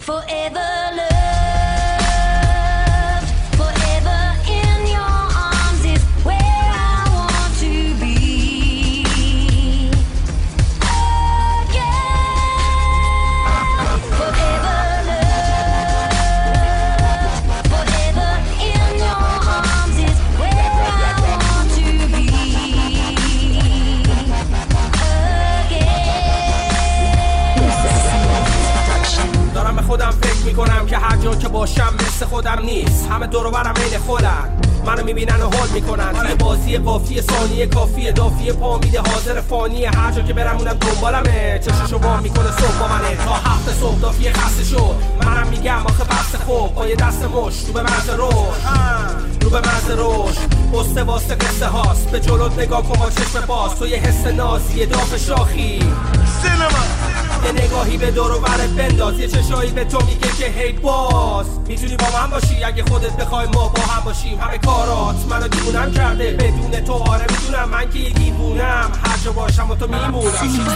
forever loved, forever in your arms is where I want to be. Again, forever loved, forever in your arms is where I want to be. دارم به خودم فکر میکنم که هر جا که باشم مثل خودم نیست. همه دور و برم عین خودن، منو میبینن و حال میکنن. توی بازی قافیه ثانیه کافیه دافیه پا میده حاضر فانیه. هر جا که برم اونم دنبالمه، چششو وا میکنه صبح با منه. تا 7 صبح دافیه خسته شد، منم میگم آخه بس خوب. با یه دست مش رو به مرز روش، رو به مرز روش. قصه واسه قصه هاست، به جلوت نگاه کن با چشم باز. تو یه حس نازیه داغ شاخی سینما، یه نگاهی به دور و برت بنداز. یه چشایی به تو میگه که هی باز میتونی با من باشی اگه خودت بخوای ما با هم باشیم. همه کارات منو دیوونم کرده، بدون تو آره میدونم من که یه دیوونم. هر جا باشم و تو میمونم.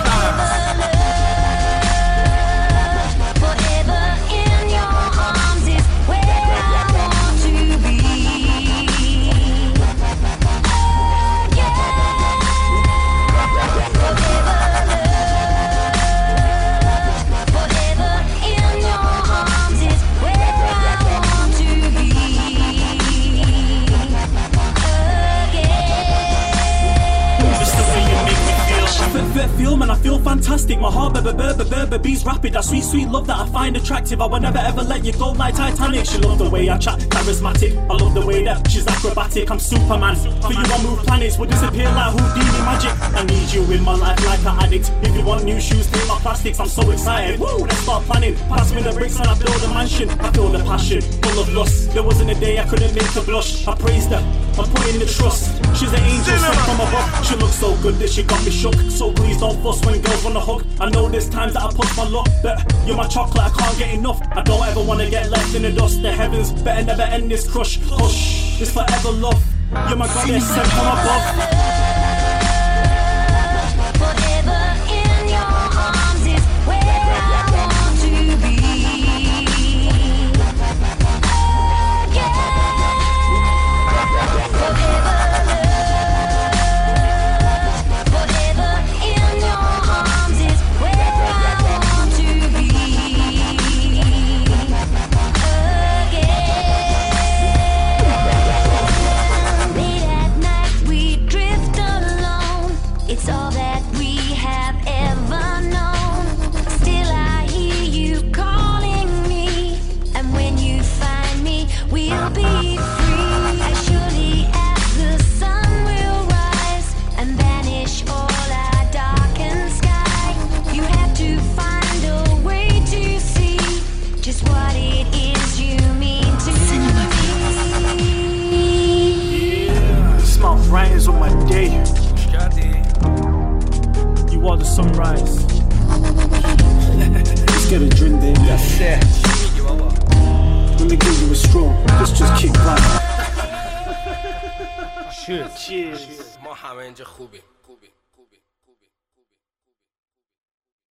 Feel man, I feel fantastic. My heart beats rapid. That sweet love that I find attractive. I will never ever let you go like Titanic. She love the way I chat, charismatic. I love the way that she's acrobatic. I'm Superman. For you I move planets, will disappear like Houdini magic. I need you in my life like an addict. If you want new shoes, take my plastics. I'm so excited. Woo, let's start planning. Pass me the bricks and I build a mansion. I feel the passion, full of lust. There wasn't a day I couldn't make her blush. I praised her, I put in the trust. She's an angel sent from above. She looks so good that she got me shook. So please don't fuss when girls wanna hug. I know there's times that I push my luck, but you're my chocolate, I can't get enough. I don't ever wanna get left in the dust. The heavens better never end this crush. Hush, it's forever love. You're my goddess sent from above. Brightens up my day. You are the sunrise. Let's get a drink, baby. That's it. Let me give you a straw. Let's just kick back. Cheers. ما همه اینجا خوبیم.